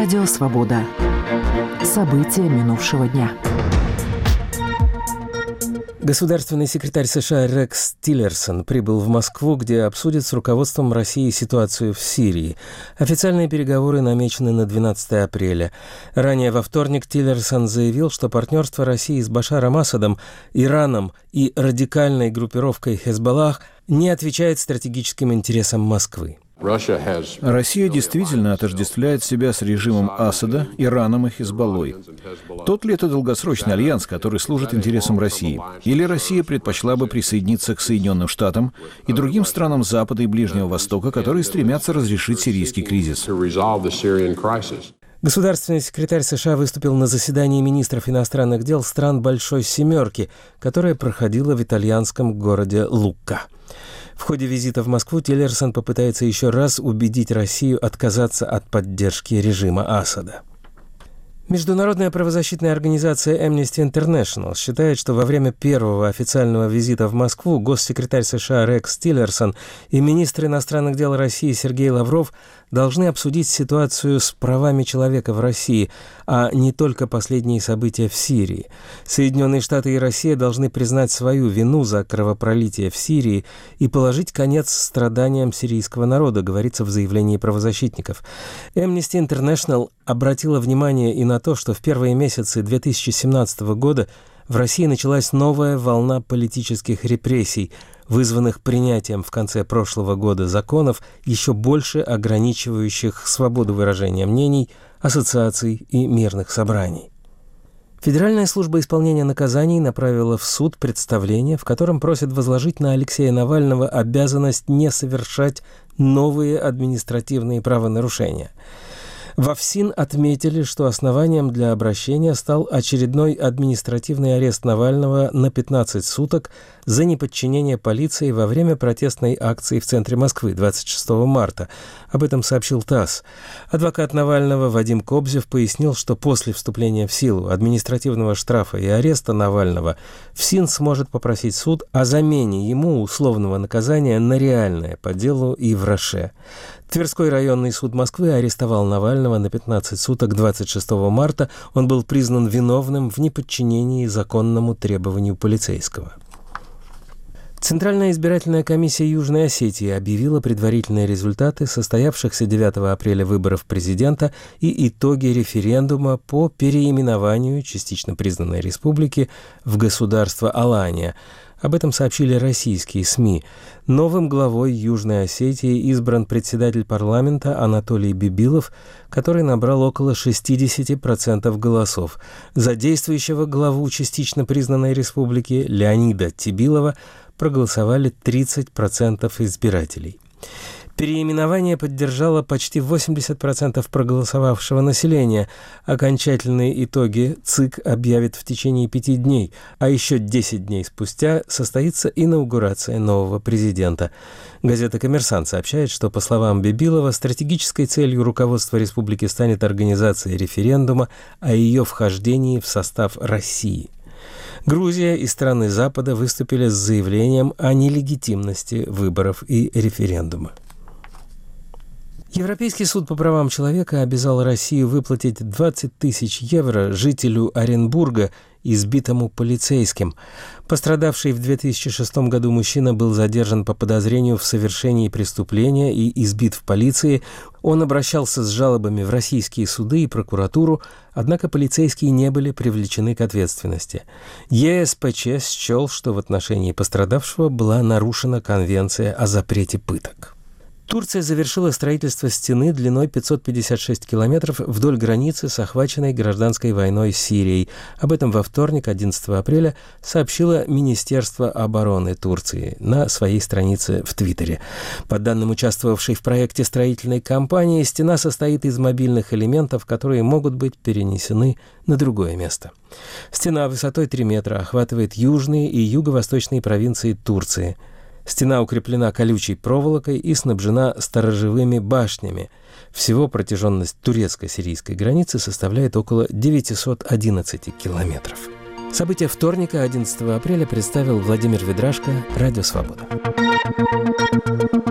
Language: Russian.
Радио «Свобода». События минувшего дня. Государственный секретарь США Рекс Тиллерсон прибыл в Москву, где обсудит с руководством России ситуацию в Сирии. Официальные переговоры намечены на 12 апреля. Ранее во вторник Тиллерсон заявил, что партнерство России с Башаром Асадом, Ираном и радикальной группировкой Хезболлах не отвечает стратегическим интересам Москвы. Россия действительно отождествляет себя с режимом Асада, Ираном и Хезболлой. Тот ли это долгосрочный альянс, который служит интересам России? Или Россия предпочла бы присоединиться к Соединенным Штатам и другим странам Запада и Ближнего Востока, которые стремятся разрешить сирийский кризис? Государственный секретарь США выступил на заседании министров иностранных дел стран Большой Семерки, которое проходило в итальянском городе Лукка. В ходе визита в Москву Тиллерсон попытается еще раз убедить Россию отказаться от поддержки режима Асада. Международная правозащитная организация Amnesty International считает, что во время первого официального визита в Москву госсекретарь США Рекс Тиллерсон и министр иностранных дел России Сергей Лавров должны обсудить ситуацию с правами человека в России, а не только последние события в Сирии. Соединенные Штаты и Россия должны признать свою вину за кровопролитие в Сирии и положить конец страданиям сирийского народа, говорится в заявлении правозащитников. Amnesty International обратила внимание и на то, что в первые месяцы 2017 года в России началась новая волна политических репрессий, вызванных принятием в конце прошлого года законов, еще больше ограничивающих свободу выражения мнений, ассоциаций и мирных собраний. Федеральная служба исполнения наказаний направила в суд представление, в котором просит возложить на Алексея Навального обязанность не совершать новые административные правонарушения. Во ФСИН отметили, что основанием для обращения стал очередной административный арест Навального на 15 суток за неподчинение полиции во время протестной акции в центре Москвы 26 марта. Об этом сообщил ТАСС. Адвокат Навального Вадим Кобзев пояснил, что после вступления в силу административного штрафа и ареста Навального ФСИН сможет попросить суд о замене ему условного наказания на реальное по делу и в Роше. Тверской районный суд Москвы арестовал Навального на 15 суток 26 марта. Он был признан виновным в неподчинении законному требованию полицейского. Центральная избирательная комиссия Южной Осетии объявила предварительные результаты состоявшихся 9 апреля выборов президента и итоги референдума по переименованию частично признанной республики в государство Алания. Об этом сообщили российские СМИ. Новым главой Южной Осетии избран председатель парламента Анатолий Бибилов, который набрал около 60% голосов. За действующего главу частично признанной республики Леонида Тибилова проголосовали 30% избирателей. Переименование поддержало почти 80% проголосовавшего населения. Окончательные итоги ЦИК объявит в течение 5 дней, а еще 10 дней спустя состоится инаугурация нового президента. Газета «Коммерсант» сообщает, что, по словам Бибилова, стратегической целью руководства республики станет организация референдума о ее вхождении в состав России. Грузия и страны Запада выступили с заявлением о нелегитимности выборов и референдума. Европейский суд по правам человека обязал Россию выплатить 20 тысяч евро жителю Оренбурга, избитому полицейским. Пострадавший в 2006 году мужчина был задержан по подозрению в совершении преступления и избит в полиции. Он обращался с жалобами в российские суды и прокуратуру, однако полицейские не были привлечены к ответственности. ЕСПЧ счел, что в отношении пострадавшего была нарушена Конвенция о запрете пыток. Турция завершила строительство стены длиной 556 километров вдоль границы с охваченной гражданской войной Сирией. Об этом во вторник, 11 апреля, сообщило Министерство обороны Турции на своей странице в Твиттере. По данным участвовавшей в проекте строительной компании, стена состоит из мобильных элементов, которые могут быть перенесены на другое место. Стена высотой 3 метра охватывает южные и юго-восточные провинции Турции. Стена укреплена колючей проволокой и снабжена сторожевыми башнями. Всего протяженность турецко-сирийской границы составляет около 911 километров. События вторника, 11 апреля, представил Владимир Ведрашко, Радио «Свобода».